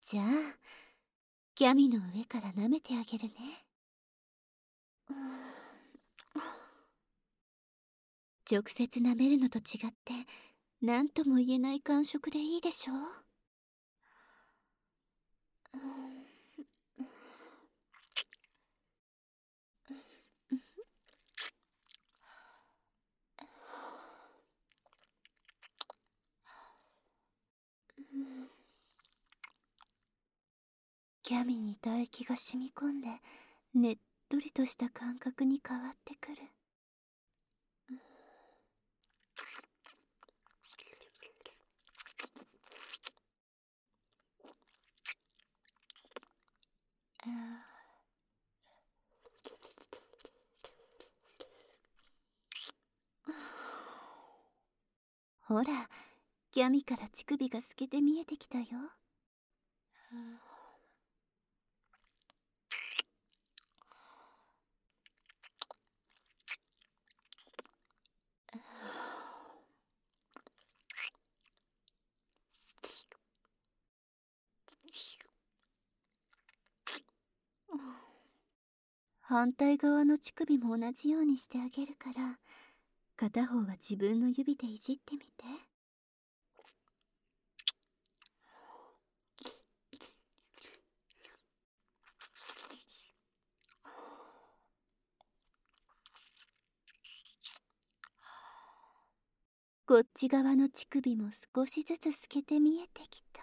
じゃあキャミの上から舐めてあげるね。直接舐めるのと違って何とも言えない感触でいいでしょう。キャミに唾液が染み込んでねっとりとした感覚に変わってくる。ほら、キャミから乳首が透けて見えてきたよ。反対側の乳首も同じようにしてあげるから、片方は自分の指でいじってみて。こっち側の乳首も少しずつ透けて見えてきた。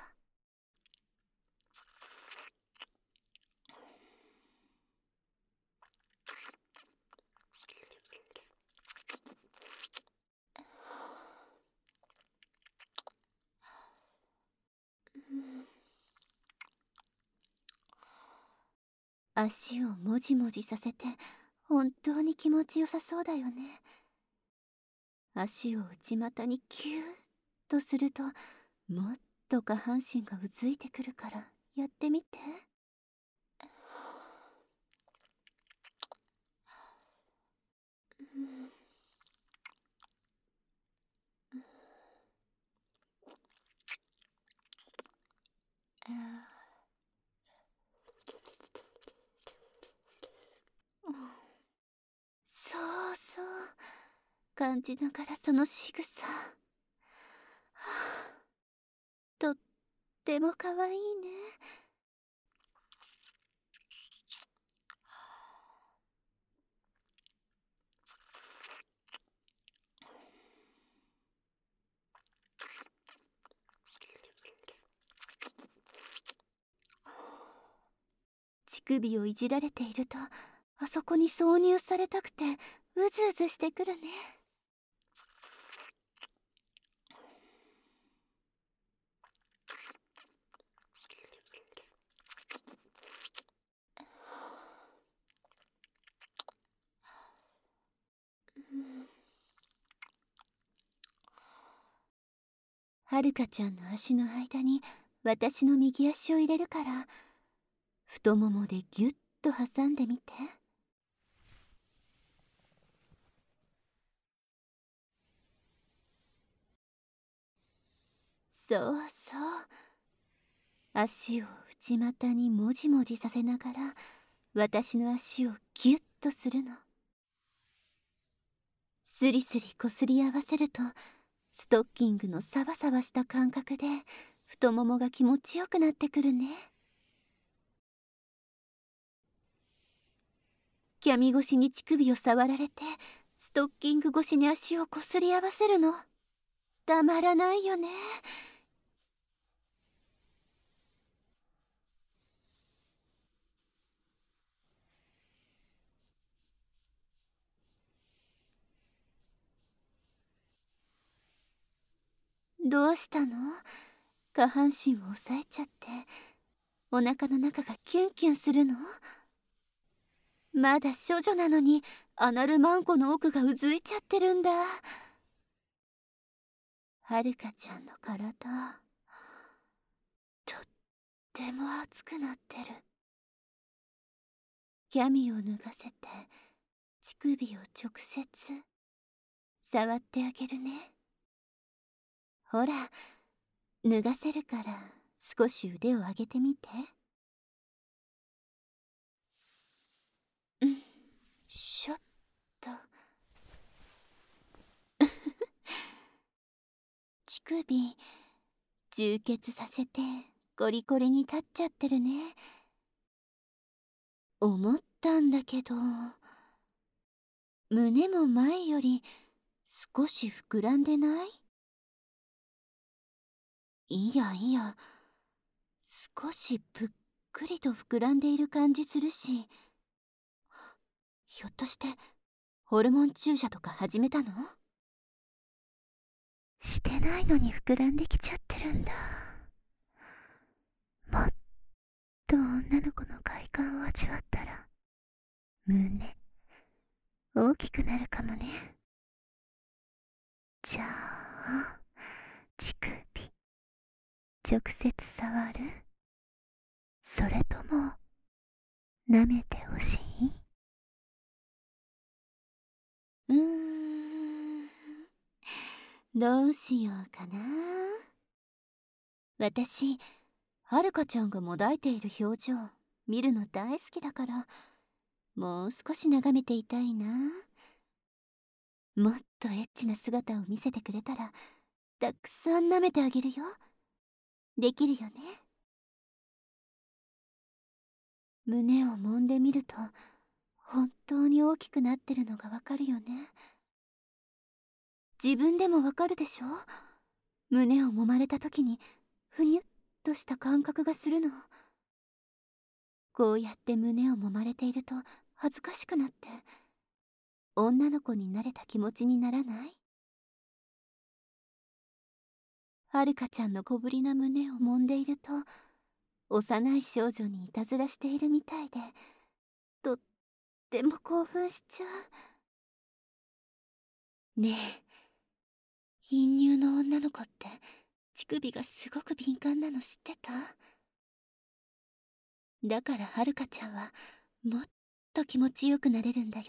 足をもじもじさせて本当に気持ちよさそうだよね。足を内股にキューッとするともっと下半身がうずいてくるからやってみて。そうそう感じながらその仕草、とってもかわいいね。乳首をいじられているとあそこに挿入されたくてうずうずしてくるね。はるかちゃんの足の間に私の右足を入れるから太ももでギュッと挟んでみて。そうそう足を内股にもじもじさせながら私の足をギュッとするの。スリスリこすり合わせるとストッキングのサバサバした感覚で太ももが気持ちよくなってくるね。キャミ越しに乳首を触られてストッキング越しに足をこすり合わせるのたまらないよね。どうしたの？下半身を押さえちゃってお腹の中がキュンキュンするの？まだ処女なのにアナルマンコの奥がうずいちゃってるんだ。はるかちゃんの体とっても熱くなってる。キャミを脱がせて乳首を直接触ってあげるね。ほら脱がせるから少し腕を上げてみて。しょっと。乳首充血させてコリコリに立っちゃってるね。思ったんだけど、胸も前より少し膨らんでない？いやいや、少しぷっくりと膨らんでいる感じするし、ひょっとしてホルモン注射とか始めたの？してないのに膨らんできちゃってるんだ。もっと女の子の快感を味わったら胸大きくなるかもね。じゃあ乳首直接触る？それとも舐めてほしい？どうしようかな。私、はるかちゃんがもだいている表情見るの大好きだから、もう少し眺めていたいな。もっとエッチな姿を見せてくれたらたくさん舐めてあげるよ。できるよね？胸を揉んでみると本当に大きくなってるのがわかるよね。自分でもわかるでしょ？胸を揉まれた時にふにゅっとした感覚がするの。こうやって胸を揉まれていると恥ずかしくなって女の子になれた気持ちにならない？はるかちゃんの小ぶりな胸を揉んでいると幼い少女にいたずらしているみたいで、とっても興奮しちゃう。ねえ、貧乳の女の子って乳首がすごく敏感なの知ってた？だからはるかちゃんはもっと気持ちよくなれるんだよ。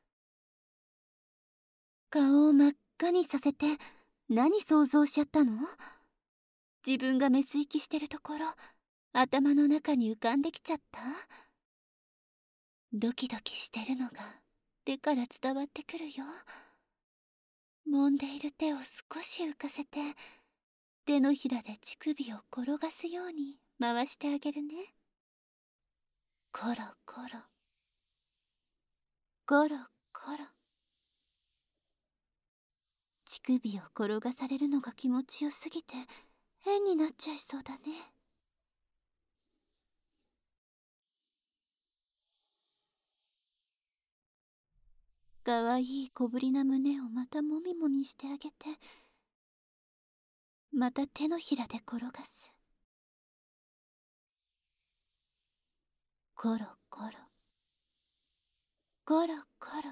顔を真っ赤にさせて何想像しちゃったの？自分がメス息してるところ頭の中に浮かんできちゃった？ドキドキしてるのが手から伝わってくるよ。揉んでいる手を少し浮かせて手のひらで乳首を転がすように回してあげるね。コロコロコロコロ。乳首を転がされるのが気持ちよすぎて変になっちゃいそうだね。かわいい小ぶりな胸をまたもみもみしてあげて、また手のひらで転がす。コロコロコロコロ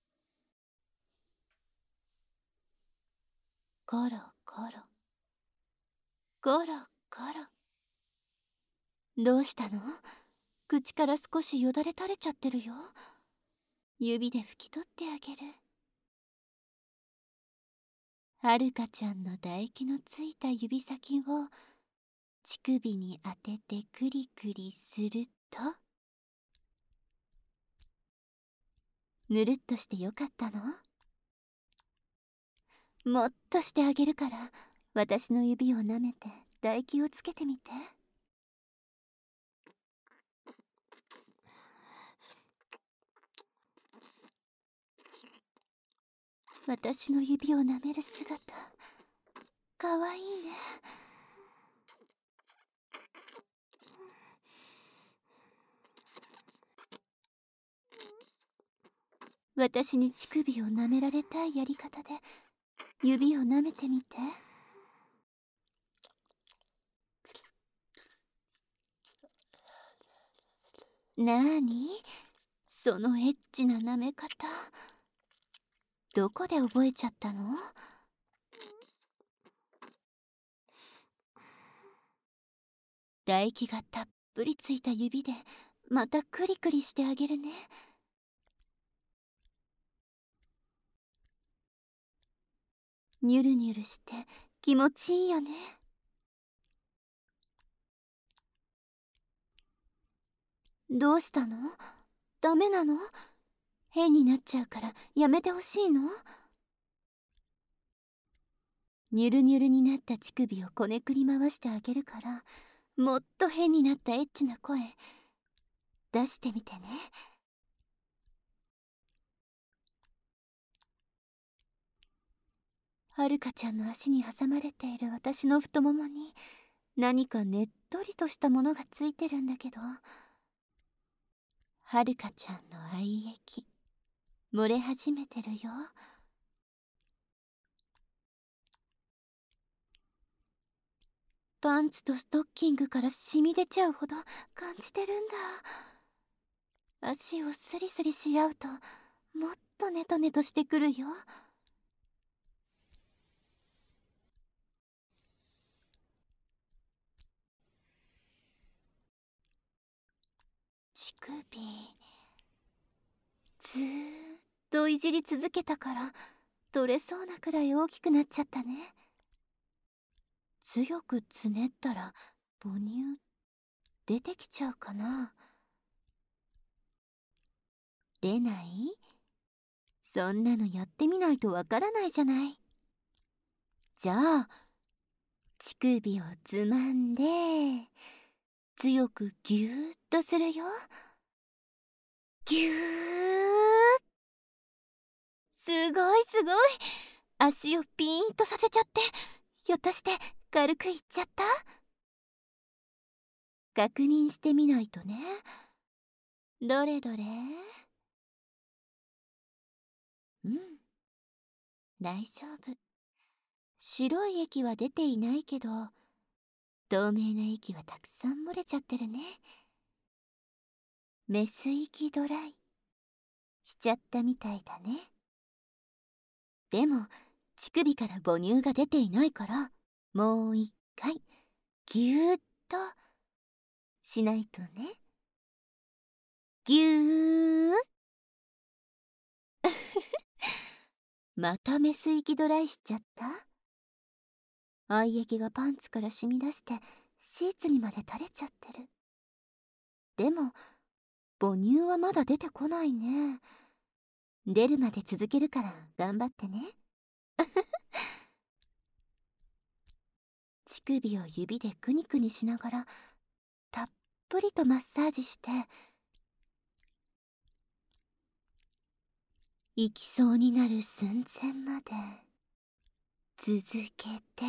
コロコロコロコロ。どうしたの？口から少しよだれ垂れちゃってるよ。指で拭き取ってあげる。はるかちゃんの唾液のついた指先を乳首に当ててクリクリすると、ぬるっとしてよかったの？もっとしてあげるから私の指を舐めて唾液をつけてみて。私の指を舐める姿かわいいね。私に乳首を舐められたいやり方で指を舐めてみて。なーにそのエッチな舐め方、どこで覚えちゃったの？唾液がたっぷりついた指でまたクリクリしてあげるね。ニュルニュルして気持ちいいよね。 どうしたの？ダメなの？変になっちゃうからやめてほしいの？ニュルニュルになった乳首をこねくり回してあげるから、もっと変になったエッチな声出してみてね。はるかちゃんの足に挟まれている私の太ももに何かねっとりとしたものがついてるんだけど、はるかちゃんの愛液漏れ始めてるよ。パンツとストッキングから染み出ちゃうほど感じてるんだ。足をスリスリし合うともっとネトネトしてくるよ。乳首ずーっといじり続けたから取れそうなくらい大きくなっちゃったね。強くつねったら母乳出てきちゃうかな。出ない？そんなのやってみないとわからないじゃない。じゃあ乳首をつまんで強くギューッとするよ。ギューッ。すごいすごい。足をピーンとさせちゃって、ひょっとして軽くいっちゃった？確認してみないとね。どれどれ。うん、大丈夫。白い液は出ていないけど透明な液はたくさん漏れちゃってるね。メス液ドライしちゃったみたいだね。でも乳首から母乳が出ていないからもう一回ギューッとしないとね。ギューまたメス液ドライしちゃった？愛液がパンツから染み出してシーツにまで垂れちゃってる。でも母乳はまだ出てこないね。出るまで続けるから頑張ってね。乳首を指でクニクニしながらたっぷりとマッサージして行きそうになる寸前まで続けて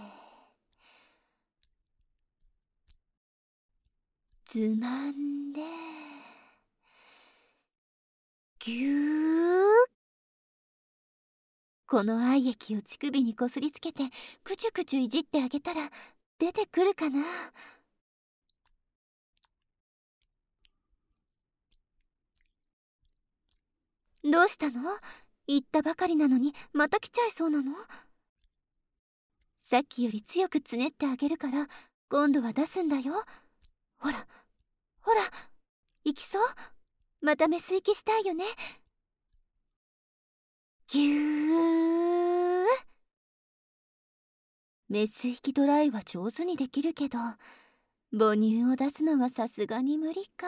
つまんでぎゅー。この愛液を乳首にこすりつけてくちゅくちゅいじってあげたら出てくるかな。どうしたの？言ったばかりなのにまた来ちゃいそうなの？さっきより強くつねってあげるから今度は出すんだよ。ほらほら、行きそう？またメス行きしたいよね。ぎゅー。メス引きドライは上手にできるけど母乳を出すのはさすがに無理か。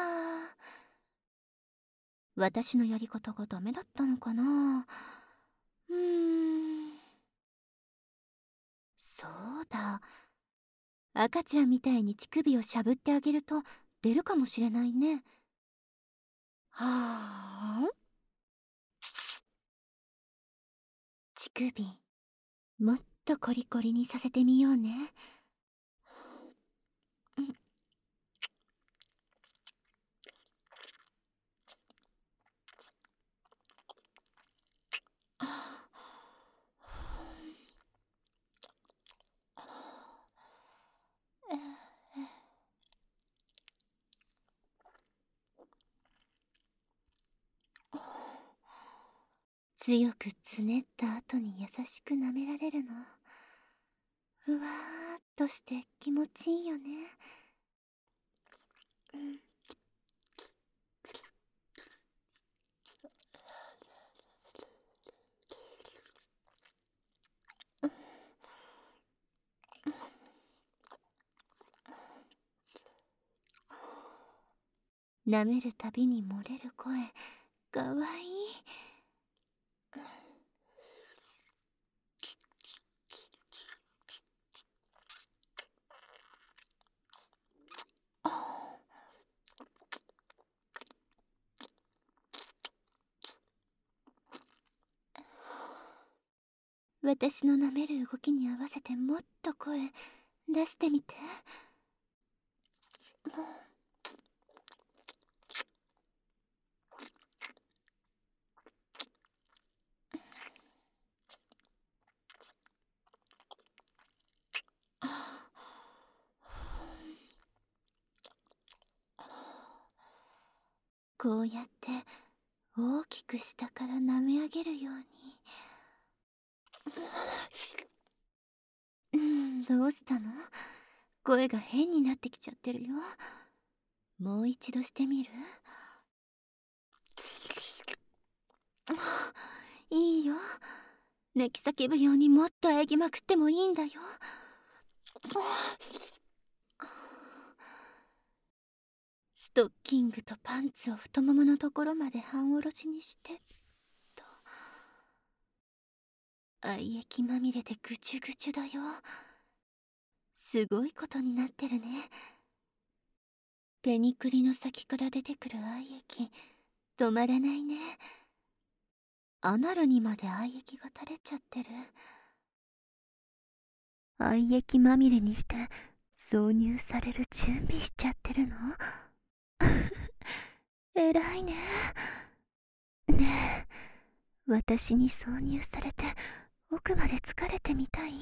私のやり方がダメだったのかな。そうだ、赤ちゃんみたいに乳首をしゃぶってあげると出るかもしれないね。はあ、乳首もっとコリコリにさせてみようね。強くつねった後に優しく舐められるのふわーっとして気持ちいいよね。 舐めるたびに漏れる声、かわいい。私の舐める動きに合わせてもっと声出してみて。こうやって大きく下から舐め上げるように。どうしたの？声が変になってきちゃってるよ。もう一度してみる？いいよ。泣き叫ぶようにもっと喘ぎまくってもいいんだよ。ストッキングとパンツを太もものところまで半おろしにしてと。愛液まみれでぐちゅぐちゅだよ。すごいことになってるね。ペニクリの先から出てくる愛液止まらないね。アナルにまで愛液が垂れちゃってる。愛液まみれにして挿入される準備しちゃってるの？偉いね。ねえ、私に挿入されて奥まで疲れてみたい？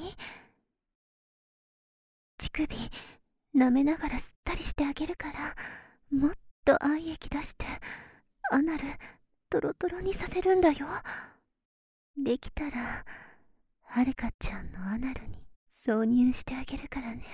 乳首舐めながら吸ったりしてあげるから、もっと愛液出してアナルトロトロにさせるんだよ。できたらはるかちゃんのアナルに挿入してあげるからね。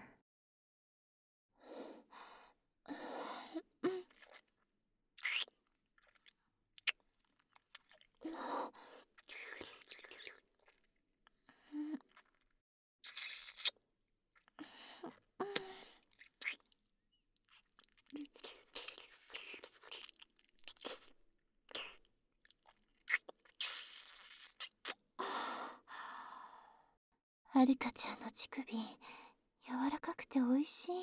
はるかちゃんの乳首柔らかくておいしい。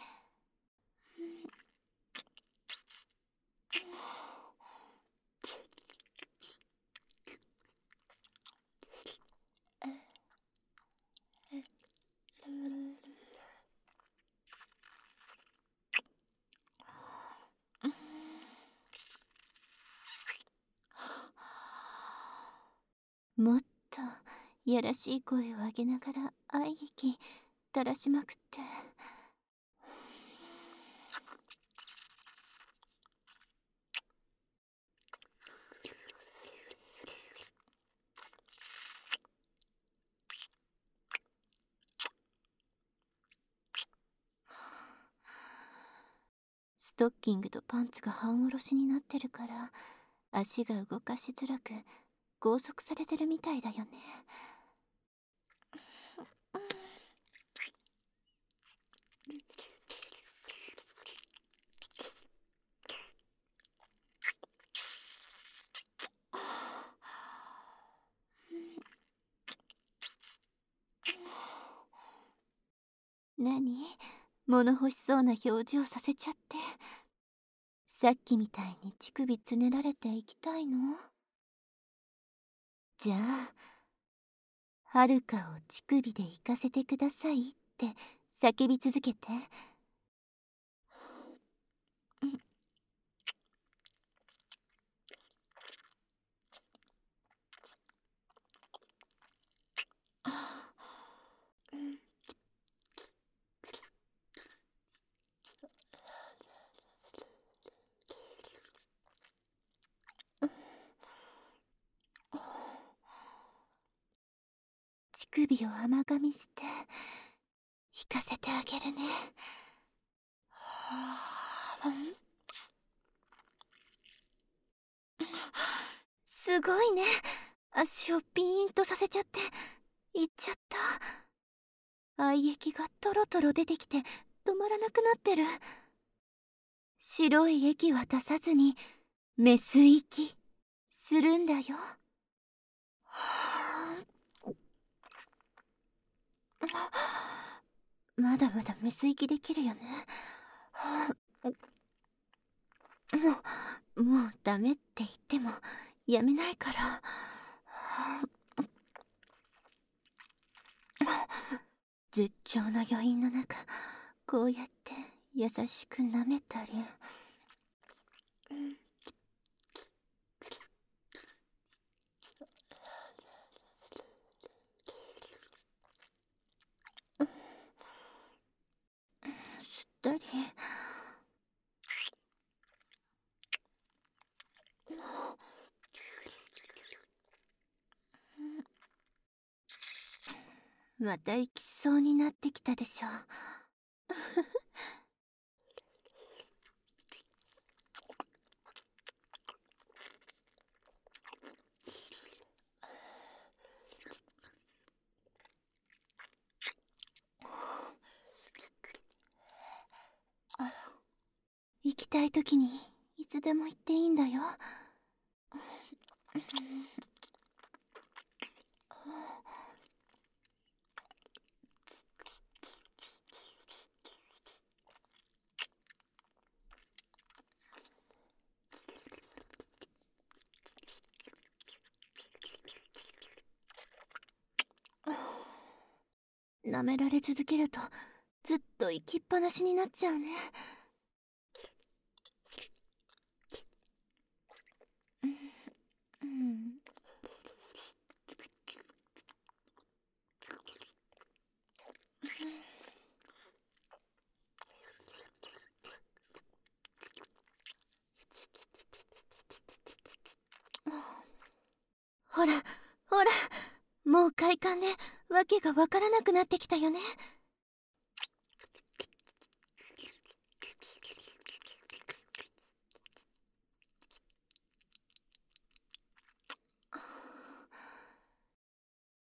もっとやらしい声を上げながら愛液垂らしまくって。ストッキングとパンツが半おろしになってるから足が動かしづらく拘束されてるみたいだよね。何？物欲しそうな表情させちゃって。さっきみたいに乳首つねられていきたいの？じゃあ、はるかを乳首で行かせてくださいって叫び続けて。乳首を甘噛みして引かせてあげるね。すごいね。足をピーンとさせちゃっていっちゃった。愛液がトロトロ出てきて止まらなくなってる。 白い液は出さずにメス息するんだよ。まだまだメス息できるよね。もうダメって言ってもやめないから。絶頂の余韻の中、こうやって優しく舐めたり。吸ったり。また行きそうになってきたでしょ。行きたい時にいつでも行っていいんだよ。舐められ続けるとずっと行きっぱなしになっちゃうね。ほらほら、もう快感でわけがわからなくなってきたよね。